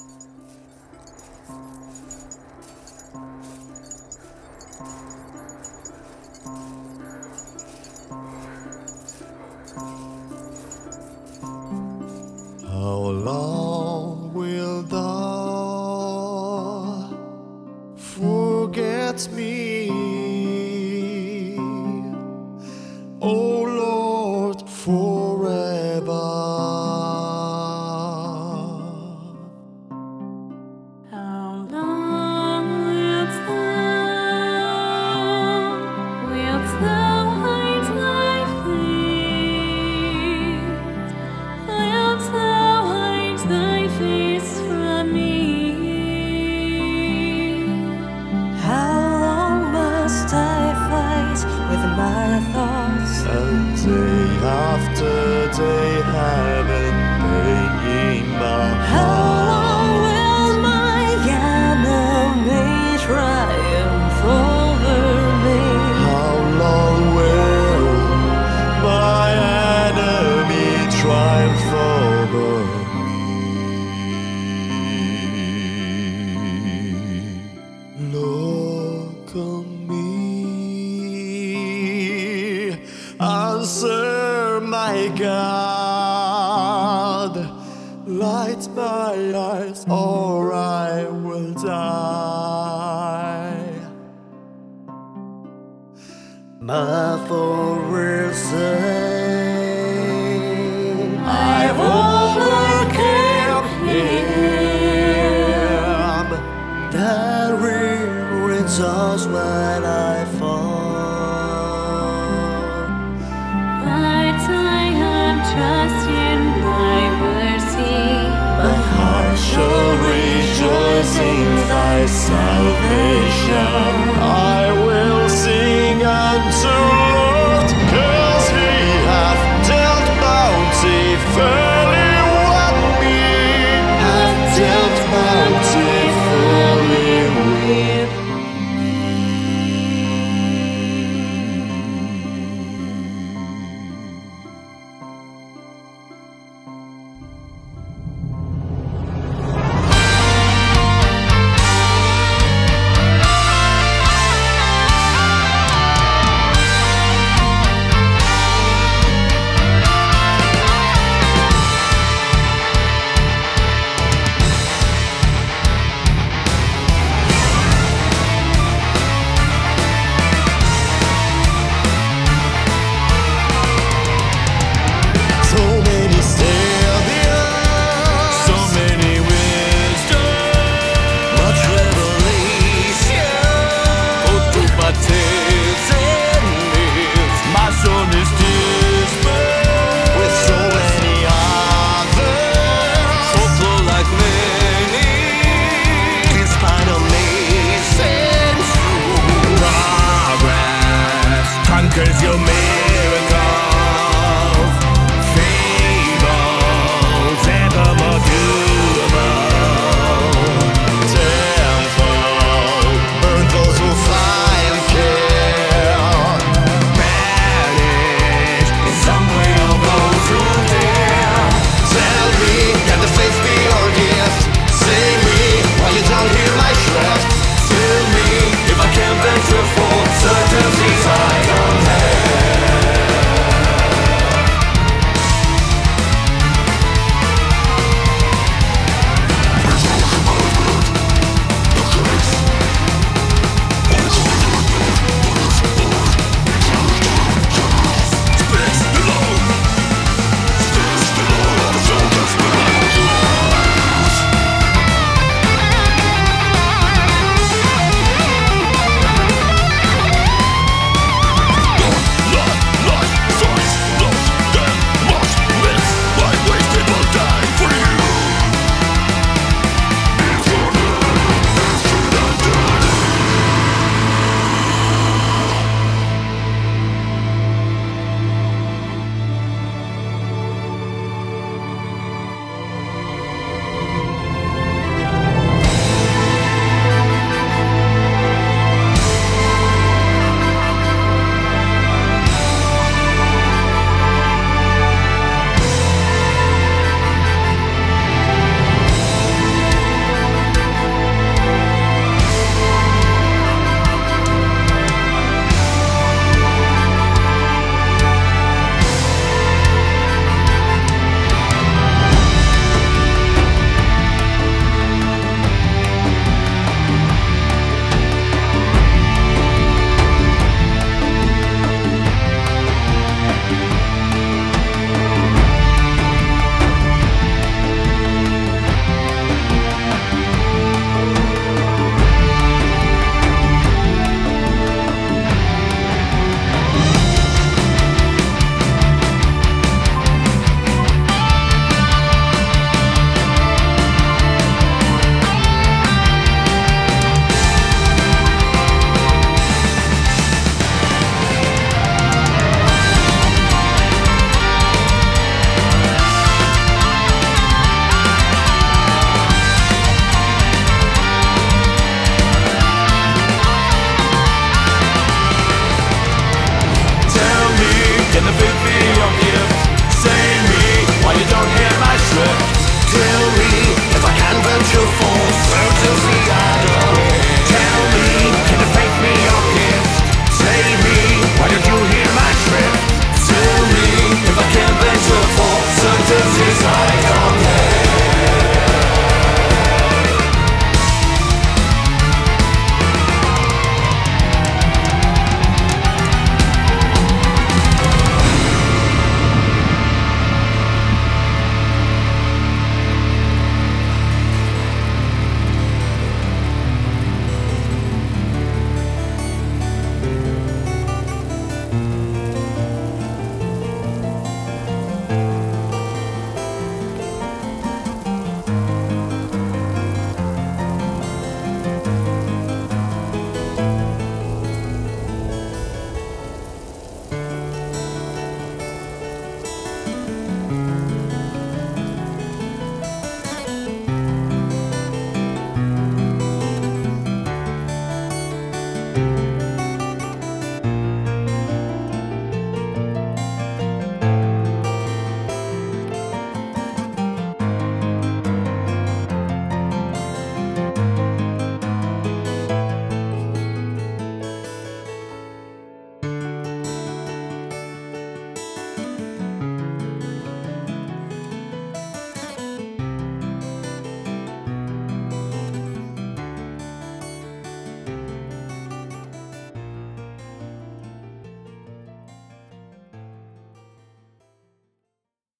How long will thou forget me, O Lord, forever? How long wilt thou hide thy face? Wilt thou hide thy face from me? How long must I fight with my thoughts? And day after day, heaven paying my How heart. long will my enemy triumph over me? How long will my enemy triumph over me? Look on me, answer my God, light my eyes or I will die. My will say, I've overcome him. That rewards us when I fall. But I have trusted in thy mercy. My heart shall rejoice in thy salvation. I